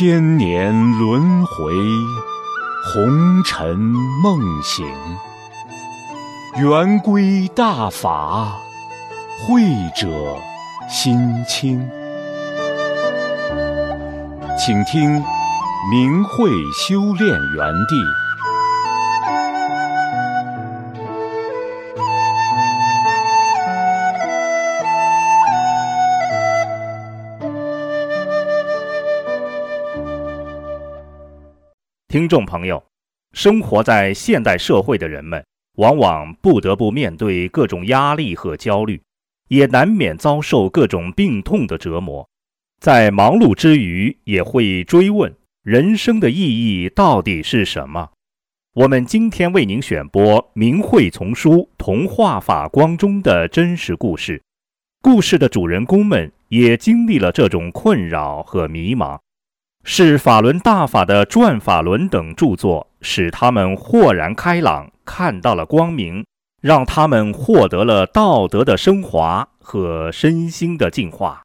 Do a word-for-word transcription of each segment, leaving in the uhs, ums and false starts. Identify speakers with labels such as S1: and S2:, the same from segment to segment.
S1: 千年轮回，红尘梦醒。圆规大法，慧者心清。请听明慧修炼园地。
S2: 听众朋友，生活在现代社会的人们，往往不得不面对各种压力和焦虑，也难免遭受各种病痛的折磨。在忙碌之余，也会追问人生的意义到底是什么。我们今天为您选播明慧丛书童话法光中的真实故事，故事的主人公们也经历了这种困扰和迷茫。是法轮大法的转法轮等著作使他们豁然开朗，看到了光明，让他们获得了道德的升华和身心的净化。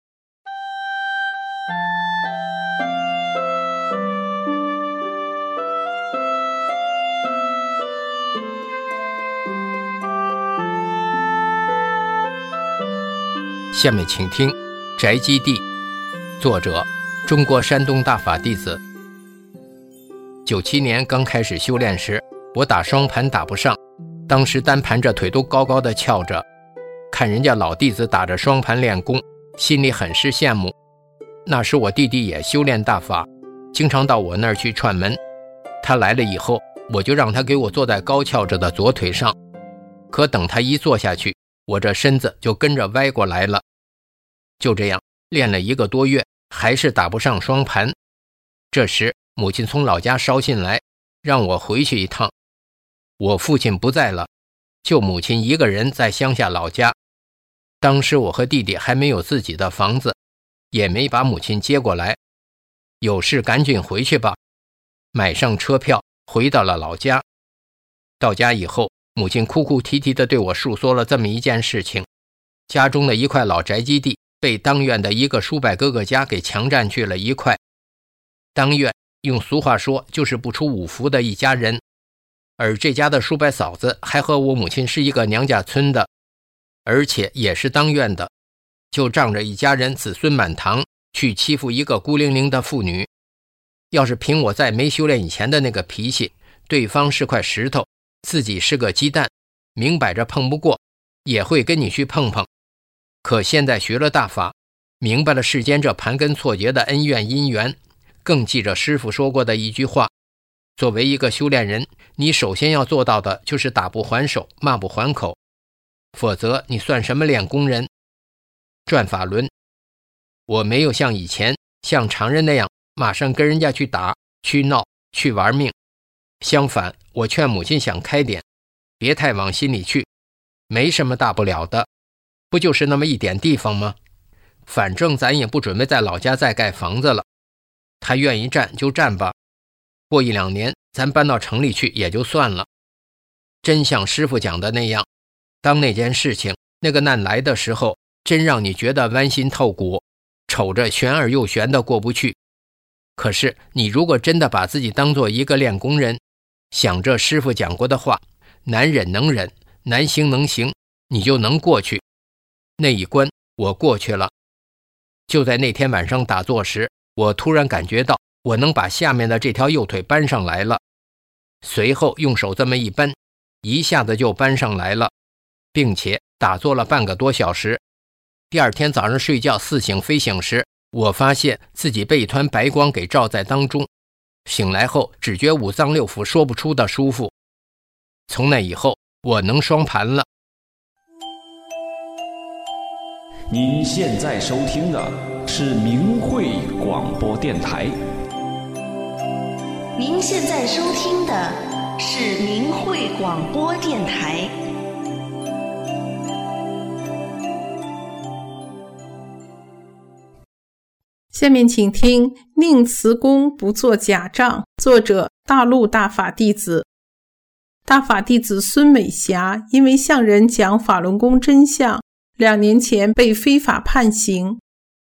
S3: 下面请听《宅基地》，作者中国山东大法弟子。九七年刚开始修炼时，我打双盘打不上，当时单盘着腿都高高的翘着，看人家老弟子打着双盘练功，心里很是羡慕。那时我弟弟也修炼大法，经常到我那儿去串门。他来了以后，我就让他给我坐在高翘着的左腿上，可等他一坐下去，我这身子就跟着歪过来了。就这样练了一个多月，还是打不上双盘。这时母亲从老家捎信来，让我回去一趟。我父亲不在了，就母亲一个人在乡下老家。当时我和弟弟还没有自己的房子，也没把母亲接过来。有事赶紧回去吧，买上车票回到了老家。到家以后，母亲哭哭啼啼地对我述说了这么一件事情：家中的一块老宅基地被当院的一个叔伯哥哥家给强占去了一块。当院用俗话说就是不出五福的一家人，而这家的叔伯嫂子还和我母亲是一个娘家村的，而且也是当院的，就仗着一家人子孙满堂去欺负一个孤零零的妇女。要是凭我在没修炼以前的那个脾气，对方是块石头，自己是个鸡蛋，明摆着碰不过，也会跟你去碰碰。可现在学了大法，明白了世间这盘根错节的恩怨因缘，更记着师父说过的一句话：作为一个修炼人，你首先要做到的就是打不还手，骂不还口，否则你算什么练功人？转法轮，我没有像以前像常人那样马上跟人家去打去闹去玩命，相反，我劝母亲想开点，别太往心里去，没什么大不了的，不就是那么一点地方吗？反正咱也不准备在老家再盖房子了，他愿意占就占吧，过一两年咱搬到城里去也就算了。真像师父讲的那样，当那件事情那个难来的时候，真让你觉得剜心透骨，瞅着悬而又悬的过不去。可是你如果真的把自己当做一个练功人，想着师父讲过的话，难忍能忍，难行能行，你就能过去。那一关我过去了。就在那天晚上打坐时，我突然感觉到我能把下面的这条右腿搬上来了，随后用手这么一搬，一下子就搬上来了，并且打坐了半个多小时。第二天早上睡觉似醒非醒时，我发现自己被一团白光给照在当中，醒来后只觉五脏六腑说不出的舒服。从那以后我能双盘了。
S1: 您现在收听的是明慧广播电台。
S4: 您现在收听的是明慧广播电台。
S5: 下面请听《宁慈公不做假账》，作者大陆大法弟子。大法弟子孙美霞因为向人讲法轮功真相，两年前被非法判刑，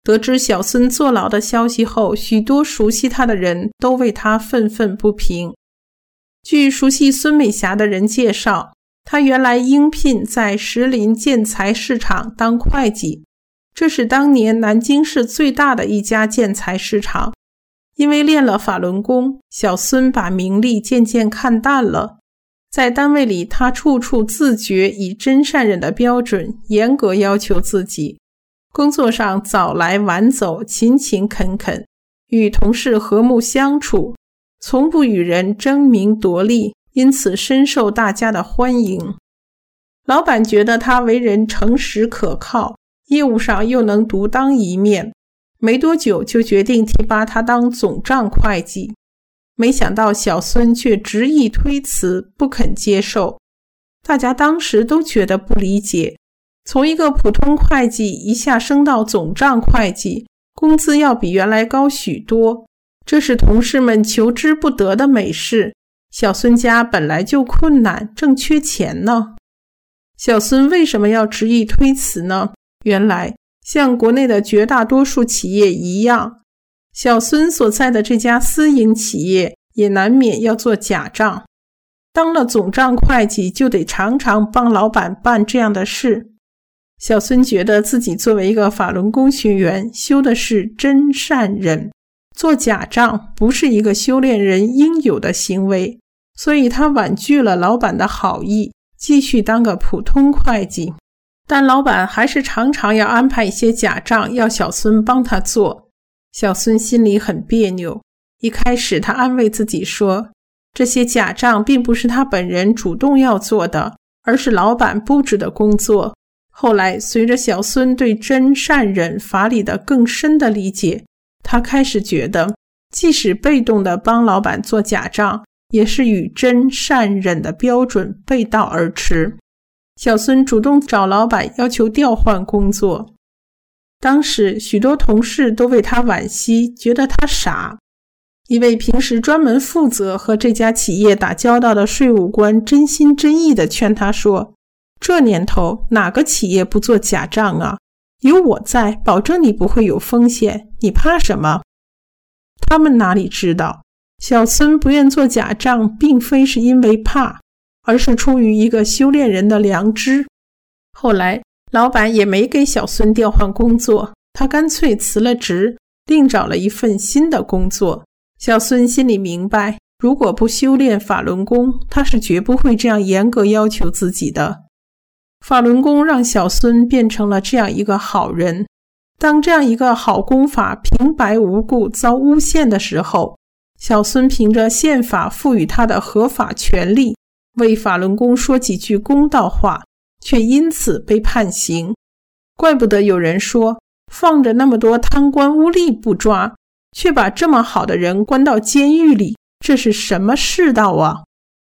S5: 得知小孙坐牢的消息后，许多熟悉他的人都为他愤愤不平。据熟悉孙美霞的人介绍，他原来应聘在石林建材市场当会计，这是当年南京市最大的一家建材市场。因为练了法轮功，小孙把名利渐渐看淡了。在单位里，他处处自觉以真善忍的标准严格要求自己，工作上早来晚走，勤勤恳恳，与同事和睦相处，从不与人争名夺利，因此深受大家的欢迎。老板觉得他为人诚实可靠，业务上又能独当一面，没多久就决定提拔他当总账会计。没想到小孙却执意推辞，不肯接受。大家当时都觉得不理解，从一个普通会计一下升到总账会计，工资要比原来高许多，这是同事们求之不得的美事。小孙家本来就困难，正缺钱呢。小孙为什么要执意推辞呢？原来像国内的绝大多数企业一样，小孙所在的这家私营企业也难免要做假账。当了总账会计，就得常常帮老板办这样的事。小孙觉得自己作为一个法轮功学员，修的是真善忍，做假账不是一个修炼人应有的行为，所以他婉拒了老板的好意，继续当个普通会计。但老板还是常常要安排一些假账要小孙帮他做。小孙心里很别扭，一开始他安慰自己说，这些假账并不是他本人主动要做的，而是老板布置的工作。后来随着小孙对真善忍法理的更深的理解，他开始觉得即使被动的帮老板做假账，也是与真善忍的标准背道而驰。小孙主动找老板要求调换工作，当时许多同事都为他惋惜，觉得他傻。一位平时专门负责和这家企业打交道的税务官真心真意地劝他说，这年头哪个企业不做假账啊？有我在，保证你不会有风险，你怕什么？他们哪里知道，小孙不愿做假账并非是因为怕，而是出于一个修炼人的良知。后来老板也没给小孙调换工作，他干脆辞了职，另找了一份新的工作。小孙心里明白，如果不修炼法轮功，他是绝不会这样严格要求自己的。法轮功让小孙变成了这样一个好人。当这样一个好功法平白无故遭诬陷的时候，小孙凭着宪法赋予他的合法权利，为法轮功说几句公道话，却因此被判刑。怪不得有人说，放着那么多贪官污吏不抓，却把这么好的人关到监狱里，这是什么世道啊？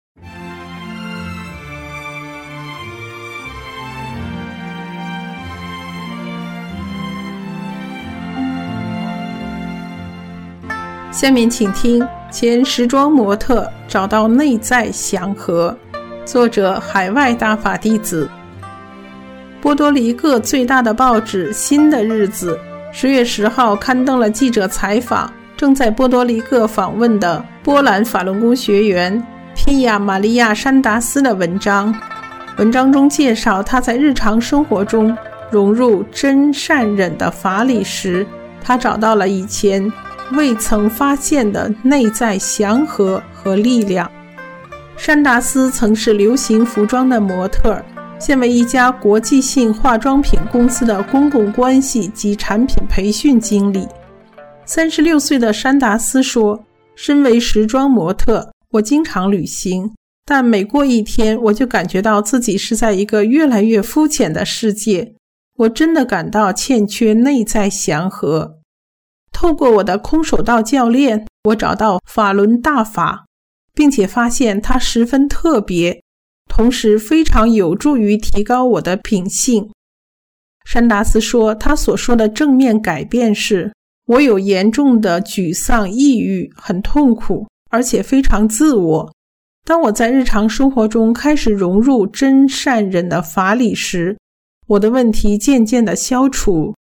S5: 下面请听前时装模特找到内在祥和，作者海外大法弟子。波多黎各最大的报纸《新的日子》十月十号刊登了记者采访正在波多黎各访问的波兰法轮功学员皮亚玛利亚·山达斯的文章。文章中介绍他在日常生活中融入真善忍的法理时，他找到了以前未曾发现的内在祥和和力量。山达斯曾是流行服装的模特，现为一家国际性化妆品公司的公共关系及产品培训经理。三十六岁的山达斯说，身为时装模特，我经常旅行，但每过一天我就感觉到自己是在一个越来越肤浅的世界，我真的感到欠缺内在祥和。透过我的空手道教练，我找到法轮大法，并且发现它十分特别，同时非常有助于提高我的品性。山达斯说，他所说的正面改变是，我有严重的沮丧、抑郁，很痛苦，而且非常自我。当我在日常生活中开始融入真善忍的法理时，我的问题渐渐地消除。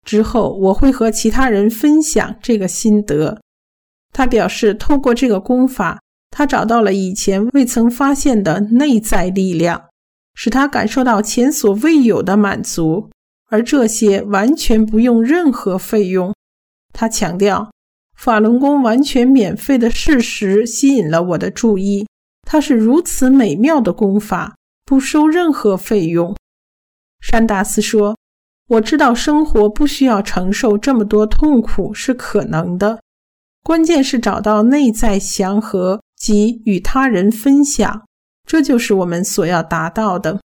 S5: 之后我会和其他人分享这个心得。他表示，透过这个功法，他找到了以前未曾发现的内在力量，使他感受到前所未有的满足，而这些完全不用任何费用。他强调，法轮功完全免费的事实吸引了我的注意，它是如此美妙的功法，不收任何费用。山达斯说，我知道生活不需要承受这么多痛苦是可能的，关键是找到内在祥和及与他人分享，这就是我们所要达到的。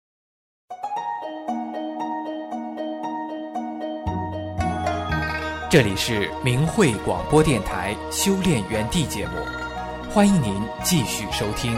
S6: 这里是明慧广播电台修炼园地节目，欢迎您继续收听。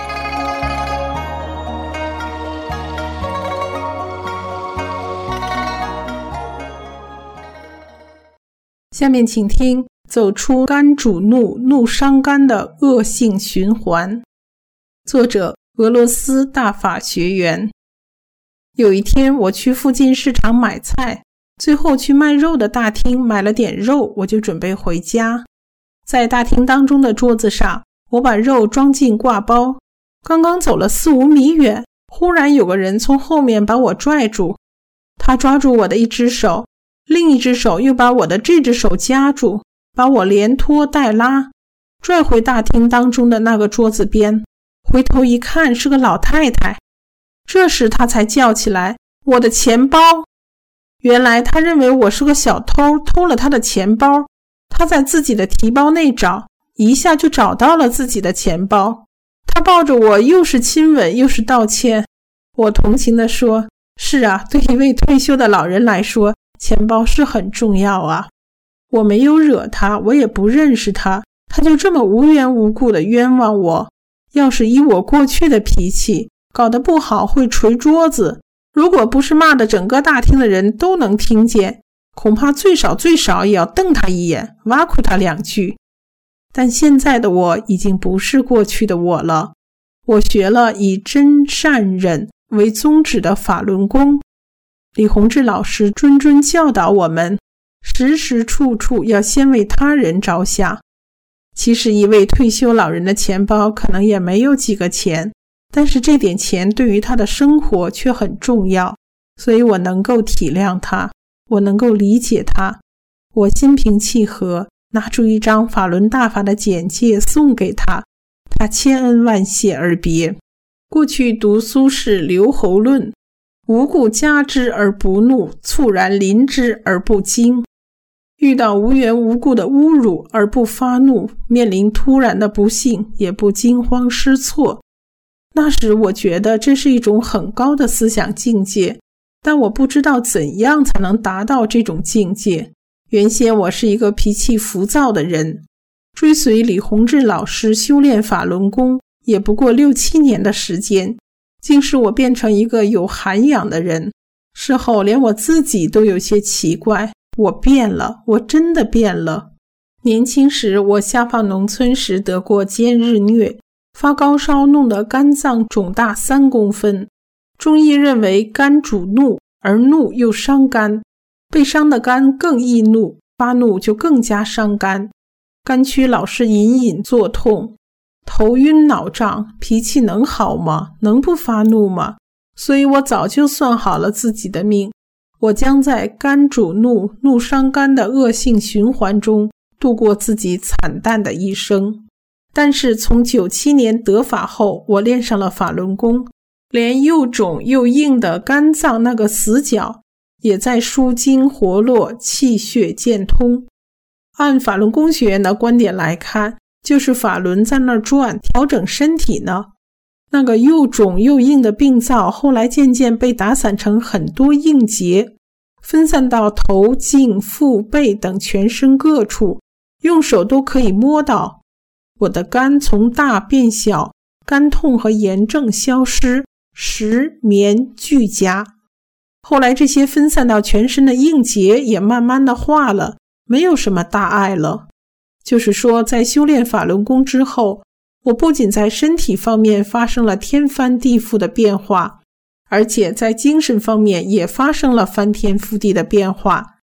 S5: 下面请听走出肝主怒，怒伤肝的恶性循环。作者俄罗斯大法学员。有一天我去附近市场买菜，最后去卖肉的大厅买了点肉，我就准备回家。在大厅当中的桌子上，我把肉装进挂包，刚刚走了四五米远，忽然有个人从后面把我拽住，他抓住我的一只手，另一只手又把我的这只手夹住，把我连拖带拉拽回大厅当中的那个桌子边。回头一看，是个老太太。这时她才叫起来，我的钱包。原来她认为我是个小偷，偷了她的钱包。她在自己的提包内找，一下就找到了自己的钱包。她抱着我，又是亲吻又是道歉。我同情地说，是啊，对一位退休的老人来说，钱包是很重要啊。我没有惹他，我也不认识他，他就这么无缘无故的冤枉我。要是以我过去的脾气，搞得不好会捶桌子，如果不是骂的整个大厅的人都能听见，恐怕最少最少也要瞪他一眼，挖苦他两句。但现在的我已经不是过去的我了，我学了以真善忍为宗旨的法轮功。李洪志老师谆谆教导我们，时时处处要先为他人着想。其实一位退休老人的钱包可能也没有几个钱，但是这点钱对于他的生活却很重要，所以我能够体谅他，我能够理解他。我心平气和，拿出一张法轮大法的简介送给他，他千恩万谢而别。过去读苏轼《留侯论》，无故加之而不怒，猝然临之而不惊。遇到无缘无故的侮辱而不发怒，面临突然的不幸也不惊慌失措。那时我觉得这是一种很高的思想境界，但我不知道怎样才能达到这种境界。原先我是一个脾气浮躁的人，追随李洪志老师修炼法轮功也不过六七年的时间，竟使我变成一个有涵养的人。事后连我自己都有些奇怪，我变了，我真的变了。年轻时我下放农村时得过兼日疟，发高烧弄得肝脏肿大三公分。中医认为肝主怒，而怒又伤肝，被伤的肝更易怒，发怒就更加伤肝。肝区老是隐隐作痛，头晕脑胀，脾气能好吗？能不发怒吗？所以我早就算好了自己的命，我将在肝主怒，怒伤肝的恶性循环中度过自己惨淡的一生。但是从九七年得法后，我练上了法轮功，连又肿又硬的肝脏那个死角也在舒筋活络，气血渐通。按法轮功学员的观点来看，就是法轮在那儿转，调整身体呢。那个又肿又硬的病灶后来渐渐被打散成很多硬结，分散到头、颈、腹、背等全身各处，用手都可以摸到。我的肝从大变小，肝痛和炎症消失，食眠俱佳。后来这些分散到全身的硬结也慢慢的化了，没有什么大碍了。就是说，在修炼法轮功之后，我不仅在身体方面发生了天翻地覆的变化，而且在精神方面也发生了翻天覆地的变化，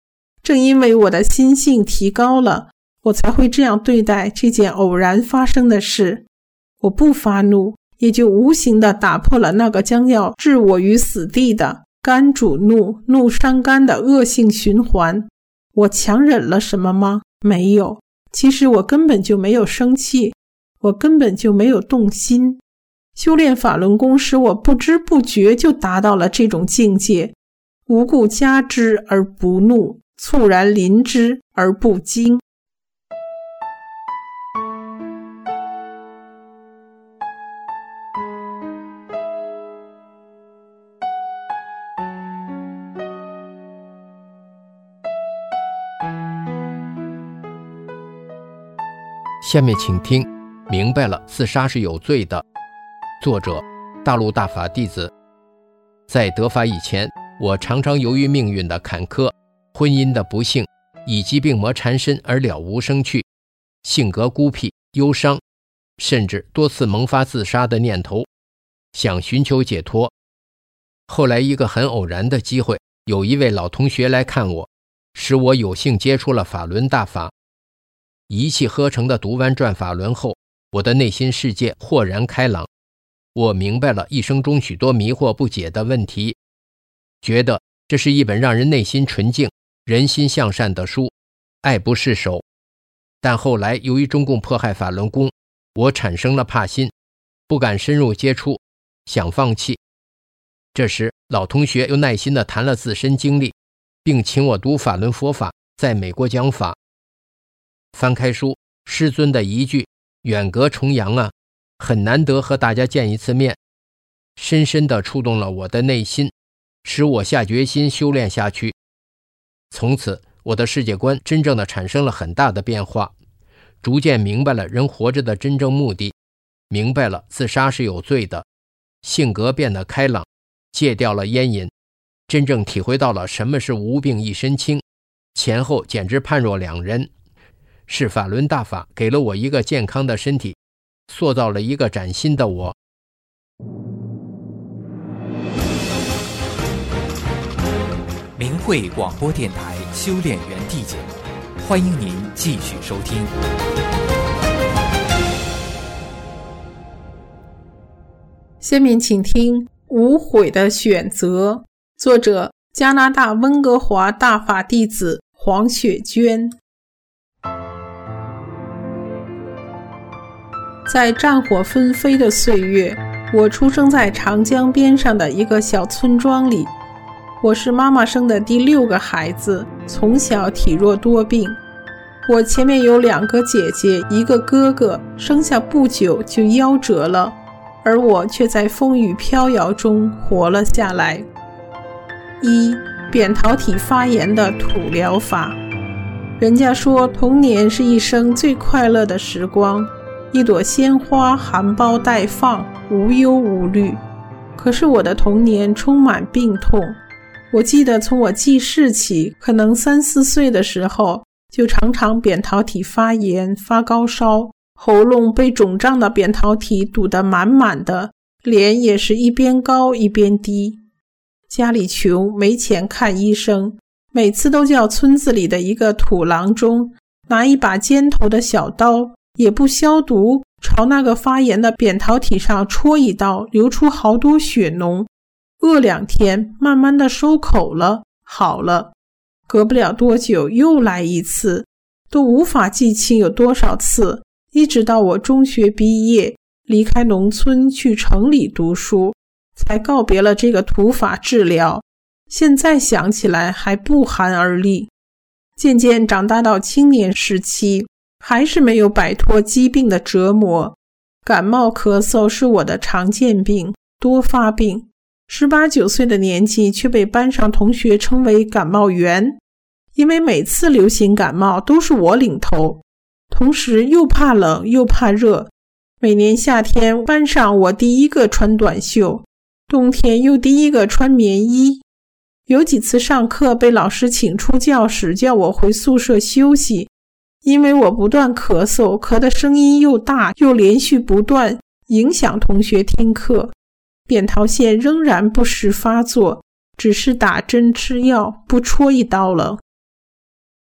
S5: 正因为我的心性提高了，我才会这样对待这件偶然发生的事。我不发怒，也就无形地打破了那个将要置我于死地的肝主怒，怒伤肝的恶性循环。我强忍了什么吗？没有。其实我根本就没有生气，我根本就没有动心。修炼法轮功使我不知不觉就达到了这种境界，无故加之而不怒，猝然临之而不惊。
S3: 下面请听明白了自杀是有罪的。作者大陆大法弟子。在得法以前，我常常由于命运的坎坷、婚姻的不幸以及病魔缠身而了无生趣，性格孤僻、忧伤，甚至多次萌发自杀的念头，想寻求解脱。后来一个很偶然的机会，有一位老同学来看我，使我有幸接触了法轮大法。一气呵成地读完转法轮后，我的内心世界豁然开朗，我明白了一生中许多迷惑不解的问题，觉得这是一本让人内心纯净、人心向善的书，爱不释手。但后来由于中共迫害法轮功，我产生了怕心，不敢深入接触，想放弃。这时老同学又耐心地谈了自身经历，并请我读法轮佛法在美国讲法。翻开书，师尊的一句远隔重洋啊，很难得和大家见一次面，深深地触动了我的内心，使我下决心修炼下去。从此我的世界观真正的产生了很大的变化，逐渐明白了人活着的真正目的，明白了自杀是有罪的，性格变得开朗，戒掉了烟瘾，真正体会到了什么是无病一身轻，前后简直判若两人。是法轮大法给了我一个健康的身体，塑造了一个崭新的我。
S6: 明慧广播电台修炼园地节目，欢迎您继续收听。
S5: 下面请听无悔的选择，作者加拿大温哥华大法弟子黄雪娟。在战火纷飞的岁月，我出生在长江边上的一个小村庄里。我是妈妈生的第六个孩子，从小体弱多病。我前面有两个姐姐，一个哥哥，生下不久就夭折了，而我却在风雨飘摇中活了下来。一、扁桃体发炎的土疗法。人家说童年是一生最快乐的时光，一朵鲜花含苞待放，无忧无虑。可是我的童年充满病痛。我记得从我记事起，可能三四岁的时候，就常常扁桃体发炎、发高烧，喉咙被肿胀的扁桃体堵得满满的，脸也是一边高一边低。家里穷，没钱看医生，每次都叫村子里的一个土郎中拿一把尖头的小刀，也不消毒，朝那个发炎的扁桃体上戳一刀，流出好多血脓。饿两天，慢慢的收口了，好了。隔不了多久又来一次，都无法记清有多少次，一直到我中学毕业，离开农村去城里读书，才告别了这个土法治疗。现在想起来还不寒而栗。渐渐长大到青年时期，还是没有摆脱疾病的折磨。感冒咳嗽是我的常见病，多发病。十八九岁的年纪却被班上同学称为感冒源，因为每次流行感冒都是我领头，同时又怕冷又怕热。每年夏天班上我第一个穿短袖，冬天又第一个穿棉衣。有几次上课被老师请出教室，叫我回宿舍休息，因为我不断咳嗽，咳的声音又大又连续不断，影响同学听课。扁桃腺仍然不时发作，只是打针吃药，不戳一刀了。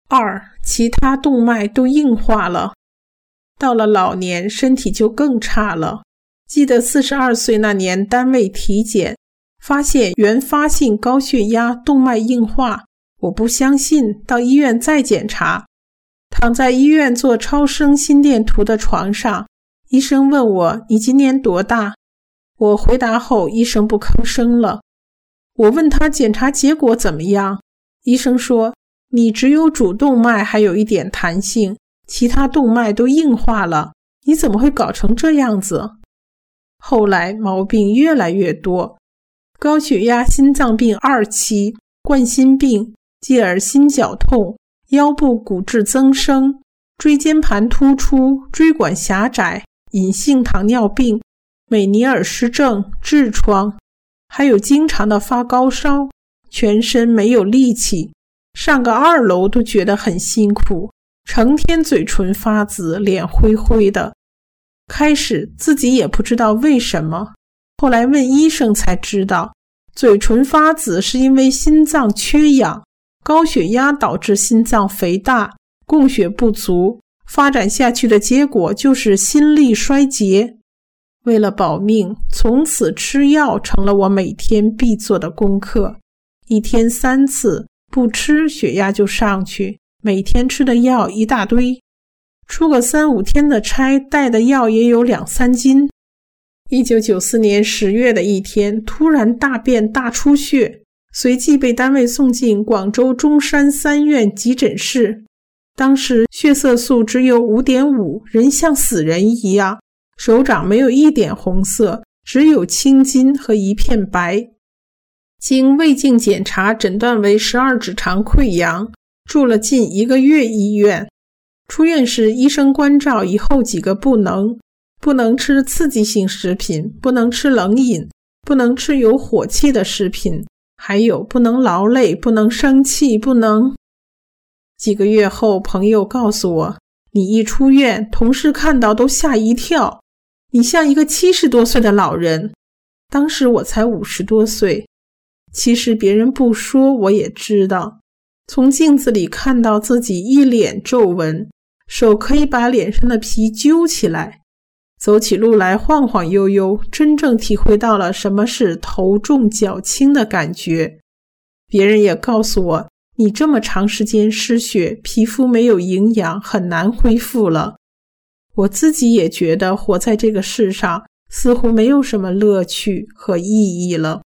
S5: 二，其他动脉都硬化了。到了老年，身体就更差了。记得四十二岁那年单位体检，发现原发性高血压动脉硬化，我不相信，到医院再检查。躺在医院做超声心电图的床上，医生问我，你今年多大？我回答后，医生不吭声了。我问他检查结果怎么样，医生说，你只有主动脉还有一点弹性，其他动脉都硬化了，你怎么会搞成这样子？后来毛病越来越多，高血压心脏病二期，冠心病，继而心绞痛，腰部骨质增生，椎间盘突出，椎管狭窄，隐性糖尿病，美尼尔氏症，痔疮，还有经常的发高烧，全身没有力气，上个二楼都觉得很辛苦，成天嘴唇发紫，脸灰灰的。开始自己也不知道为什么，后来问医生才知道，嘴唇发紫是因为心脏缺氧，高血压导致心脏肥大，供血不足，发展下去的结果就是心力衰竭。为了保命，从此吃药成了我每天必做的功课，一天三次，不吃血压就上去，每天吃的药一大堆，出个三五天的差，带的药也有两三斤。一九九四年十月的一天，突然大便大出血，随即被单位送进广州中山三院急诊室。当时血色素只有 五点五， 人像死人一样，手掌没有一点红色，只有青筋和一片白。经胃镜检查，诊断为十二指肠溃疡，住了近一个月医院。出院时，医生关照以后几个不能：不能吃刺激性食品，不能吃冷饮，不能吃有火气的食品，还有不能劳累，不能生气，不能……几个月后，朋友告诉我，你一出院，同事看到都吓一跳，你像一个七十多岁的老人。当时我才五十多岁，其实别人不说我也知道，从镜子里看到自己一脸皱纹，手可以把脸上的皮揪起来，走起路来晃晃悠悠，真正体会到了什么是头重脚轻的感觉。别人也告诉我，你这么长时间失血，皮肤没有营养，很难恢复了。我自己也觉得活在这个世上似乎没有什么乐趣和意义了。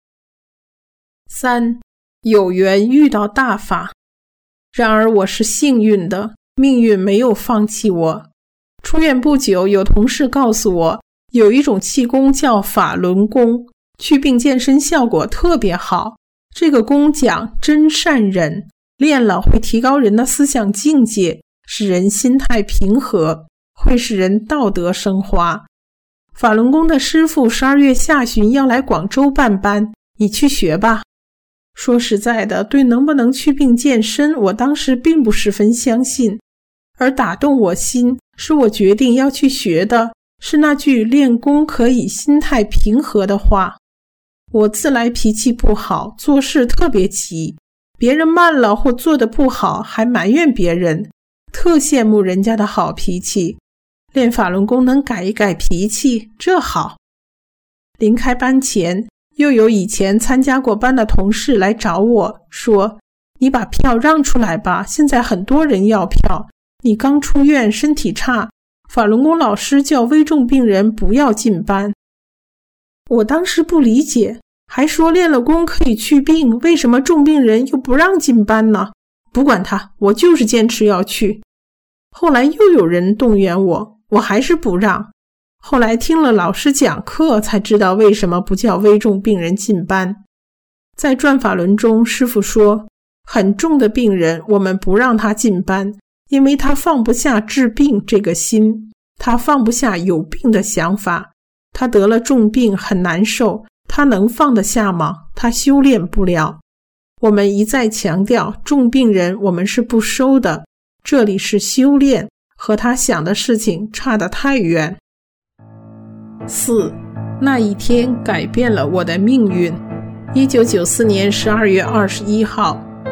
S5: 三，有缘遇到大法。然而我是幸运的，命运没有放弃我。出院不久，有同事告诉我，有一种气功叫法轮功，祛病健身效果特别好。这个功讲真善忍，练了会提高人的思想境界，使人心态平和，会使人道德升华。法轮功的师傅十二月下旬要来广州办班，你去学吧。说实在的，对能不能祛病健身，我当时并不十分相信，而打动我心，使我决定要去学的是那句练功可以心态平和的话。我自来脾气不好，做事特别急，别人慢了或做得不好还埋怨别人，特羡慕人家的好脾气。练法轮功能改一改脾气，这好。临开班前，又有以前参加过班的同事来找我说，你把票让出来吧，现在很多人要票，你刚出院，身体差，法轮功老师叫危重病人不要进班。我当时不理解，还说练了功可以祛病，为什么重病人又不让进班呢？不管他，我就是坚持要去。后来又有人动员我，我还是不让。后来听了老师讲课，才知道为什么不叫危重病人进班。在转法轮中，师父说，很重的病人我们不让他进班，因为他放不下治病这个心，他放不下有病的想法，他得了重病很难受，他能放得下吗？他修炼不了。我们一再强调，重病人我们是不收的，这里是修炼，和他想的事情差得太远。四，那一天改变了我的命运。一九九四年十二月二十一号，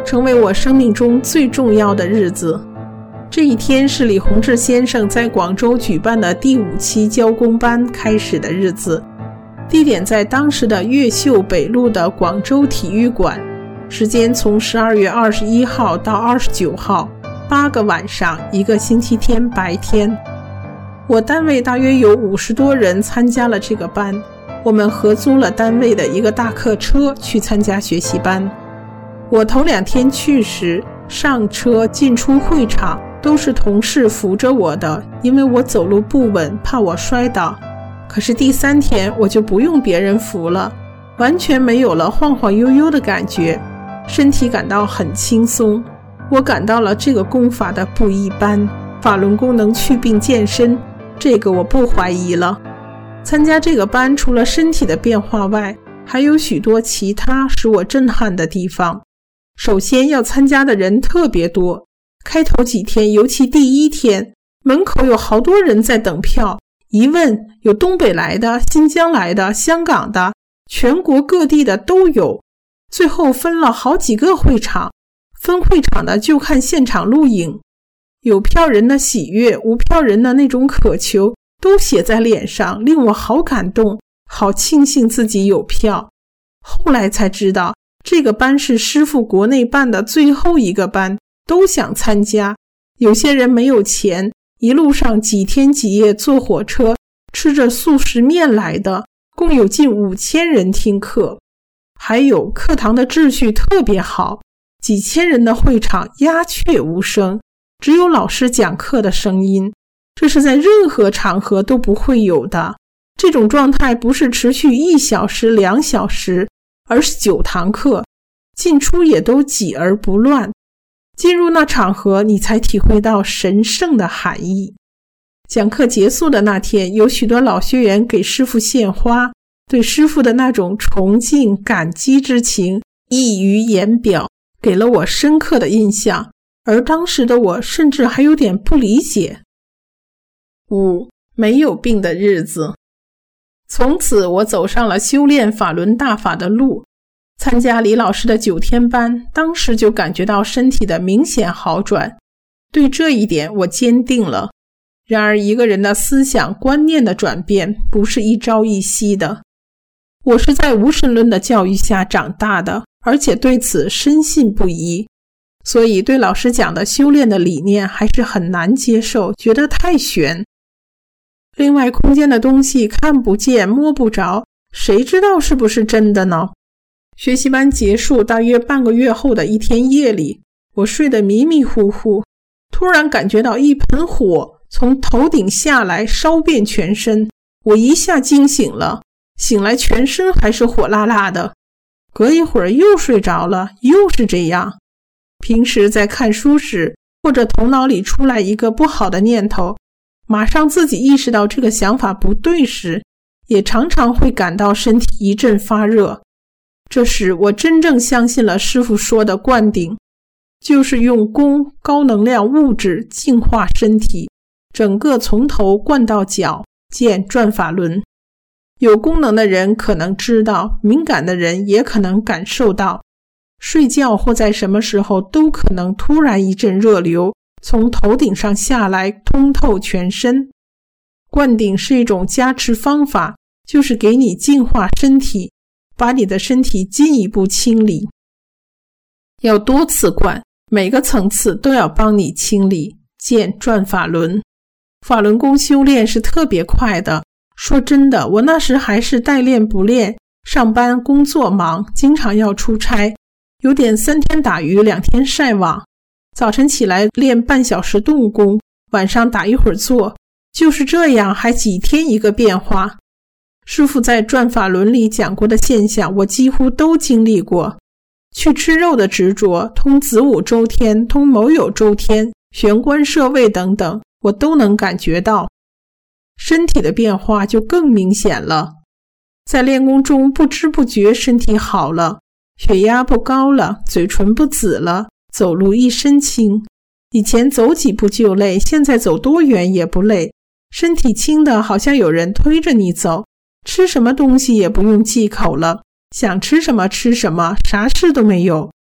S5: 成为我生命中最重要的日子。这一天是李洪志先生在广州举办的第五期教工班开始的日子，地点在当时的越秀北路的广州体育馆，时间从十二月二十一号到二十九号，八个晚上，一个星期天白天。我单位大约有五十多人参加了这个班，我们合租了单位的一个大客车去参加学习班。我头两天去时，上车进出会场都是同事扶着我的，因为我走路不稳，怕我摔倒。可是第三天我就不用别人扶了，完全没有了晃晃悠悠的感觉，身体感到很轻松。我感到了这个功法的不一般，法轮功能祛病健身，这个我不怀疑了。参加这个班除了身体的变化外，还有许多其他使我震撼的地方。首先要参加的人特别多，开头几天，尤其第一天，门口有好多人在等票，一问有东北来的、新疆来的、香港的，全国各地的都有。最后分了好几个会场，分会场的就看现场录影，有票人的喜悦，无票人的那种渴求都写在脸上，令我好感动，好庆幸自己有票。后来才知道，这个班是师父国内办的最后一个班，都想参加。有些人没有钱，一路上几天几夜坐火车，吃着速食面来的，共有近五千人听课。还有课堂的秩序特别好，几千人的会场鸦雀无声，只有老师讲课的声音，这是在任何场合都不会有的。这种状态不是持续一小时两小时，而是九堂课，进出也都挤而不乱。进入那场合，你才体会到神圣的含义。讲课结束的那天，有许多老学员给师父献花，对师父的那种崇敬感激之情溢于言表，给了我深刻的印象，而当时的我甚至还有点不理解。五、没有病的日子。从此我走上了修炼法轮大法的路。参加李老师的九天班，当时就感觉到身体的明显好转，对这一点我坚定了。然而一个人的思想观念的转变不是一朝一夕的。我是在无神论的教育下长大的，而且对此深信不疑，所以对老师讲的修炼的理念还是很难接受，觉得太玄。另外，空间的东西看不见摸不着，谁知道是不是真的呢？学习班结束大约半个月后的一天夜里，我睡得迷迷糊糊，突然感觉到一盆火从头顶下来，烧遍全身。我一下惊醒了，醒来全身还是火辣辣的。隔一会儿又睡着了，又是这样。平时在看书时，或者头脑里出来一个不好的念头，马上自己意识到这个想法不对时，也常常会感到身体一阵发热。这时我真正相信了师父说的灌顶，就是用功高能量物质净化身体，整个从头灌到脚，见转法轮。有功能的人可能知道，敏感的人也可能感受到，睡觉或在什么时候都可能突然一阵热流从头顶上下来，通透全身。灌顶是一种加持方法，就是给你净化身体，把你的身体进一步清理。要多次灌，每个层次都要帮你清理，见转法轮。法轮功修炼是特别快的，说真的，我那时还是代练不练，上班工作忙，经常要出差，有点三天打鱼两天晒网。早晨起来练半小时动功，晚上打一会儿坐，就是这样，还几天一个变化。师父在转法轮里讲过的现象，我几乎都经历过。去吃肉的执着，通子午周天，通某有周天，玄关舍位等等，我都能感觉到。身体的变化就更明显了。在练功中不知不觉身体好了，血压不高了，嘴唇不紫了，走路一身轻。以前走几步就累，现在走多远也不累，身体轻的好像有人推着你走。吃什么东西也不用忌口了，想吃什么吃什么，啥事都没有。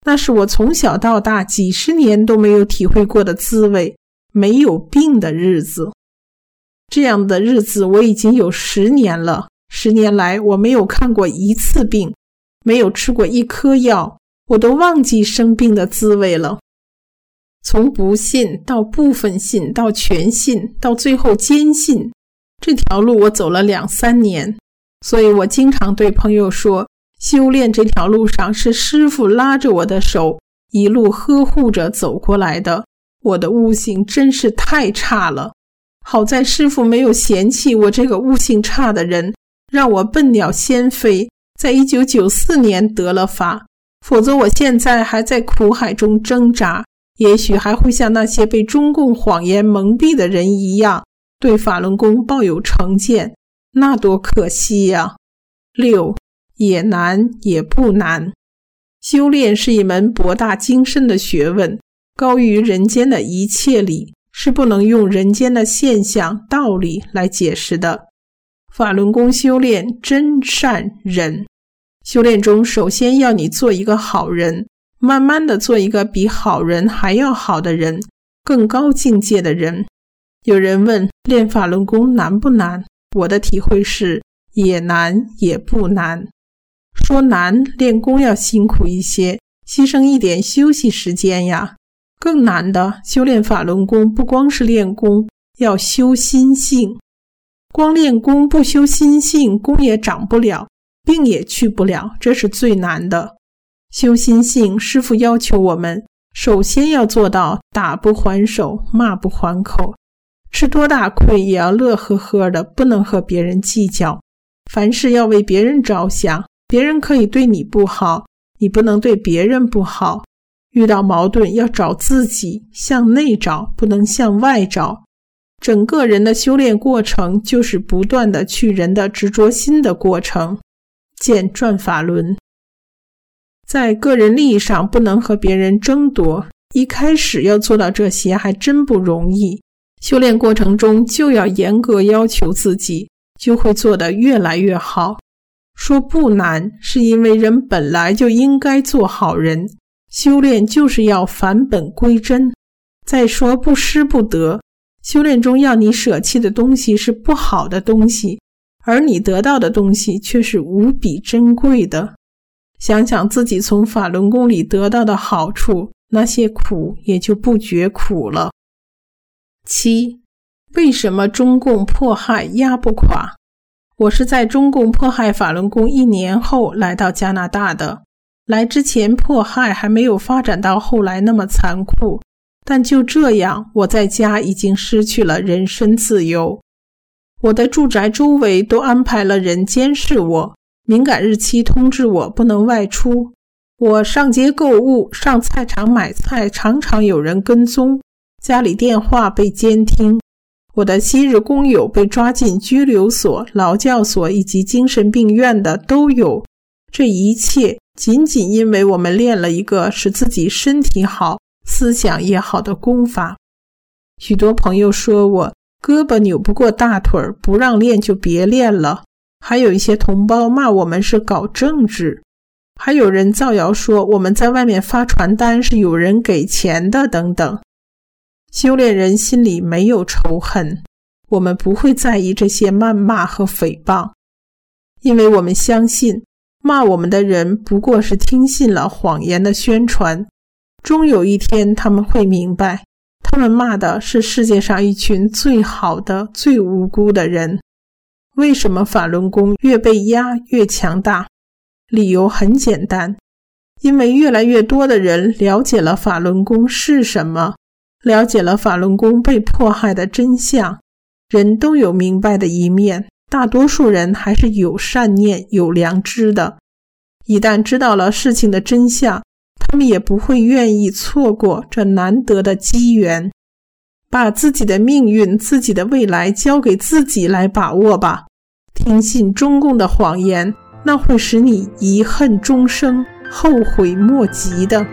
S5: 那是我从小到大几十年都没有体会过的滋味，没有病的日子。这样的日子我已经有十年了，十年来我没有看过一次病，没有吃过一颗药，我都忘记生病的滋味了。从不信到部分信到全信到最后坚信，这条路我走了两三年。所以我经常对朋友说，修炼这条路上是师父拉着我的手一路呵护着走过来的，我的悟性真是太差了。好在师父没有嫌弃我这个悟性差的人，让我笨鸟先飞，在一九九四年得了法，否则我现在还在苦海中挣扎，也许还会像那些被中共谎言蒙蔽的人一样，对法轮功抱有成见，那多可惜呀。六，也难也不难。修炼是一门博大精深的学问，高于人间的一切理，是不能用人间的现象道理来解释的。法轮功修炼真善忍，修炼中首先要你做一个好人，慢慢的做一个比好人还要好的人，更高境界的人。有人问练法轮功难不难？我的体会是也难也不难。说难，练功要辛苦一些，牺牲一点休息时间呀。更难的，修炼法轮功不光是练功，要修心性。光练功不修心性，功也长不了，病也去不了，这是最难的。修心性，师父要求我们首先要做到打不还手，骂不还口，吃多大亏也要乐呵呵的，不能和别人计较。凡事要为别人着想，别人可以对你不好，你不能对别人不好。遇到矛盾要找自己，向内找，不能向外找。整个人的修炼过程就是不断的去人的执着心的过程。见转法轮。在个人利益上不能和别人争夺，一开始要做到这些还真不容易。修炼过程中就要严格要求自己，就会做得越来越好。说不难，是因为人本来就应该做好人，修炼就是要返本归真。再说不失不得，修炼中要你舍弃的东西是不好的东西，而你得到的东西却是无比珍贵的。想想自己从法轮功里得到的好处，那些苦也就不觉苦了。七，为什么中共迫害压不垮？我是在中共迫害法轮功一年后来到加拿大的。来之前迫害还没有发展到后来那么残酷，但就这样，我在家已经失去了人身自由。我的住宅周围都安排了人监视我，敏感日期通知我不能外出。我上街购物，上菜场买菜，常常有人跟踪，家里电话被监听。我的昔日工友被抓进拘留所、劳教所以及精神病院的都有。这一切仅仅因为我们练了一个使自己身体好、思想也好的功法。许多朋友说我胳膊扭不过大腿，不让练就别练了。还有一些同胞骂我们是搞政治，还有人造谣说我们在外面发传单是有人给钱的等等。修炼人心里没有仇恨，我们不会在意这些谩骂和诽谤，因为我们相信骂我们的人不过是听信了谎言的宣传，终有一天他们会明白，他们骂的是世界上一群最好的、最无辜的人。为什么法轮功越被压越强大？理由很简单，因为越来越多的人了解了法轮功是什么，了解了法轮功被迫害的真相。人都有明白的一面，大多数人还是有善念、有良知的。一旦知道了事情的真相，他们也不会愿意错过这难得的机缘。把自己的命运、自己的未来交给自己来把握吧。听信中共的谎言，那会使你遗恨终生，后悔莫及的。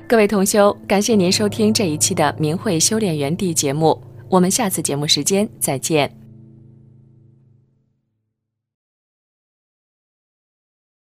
S7: 各位同修，感谢您收听这一期的明慧修炼园地节目，我们下次节目时间再见。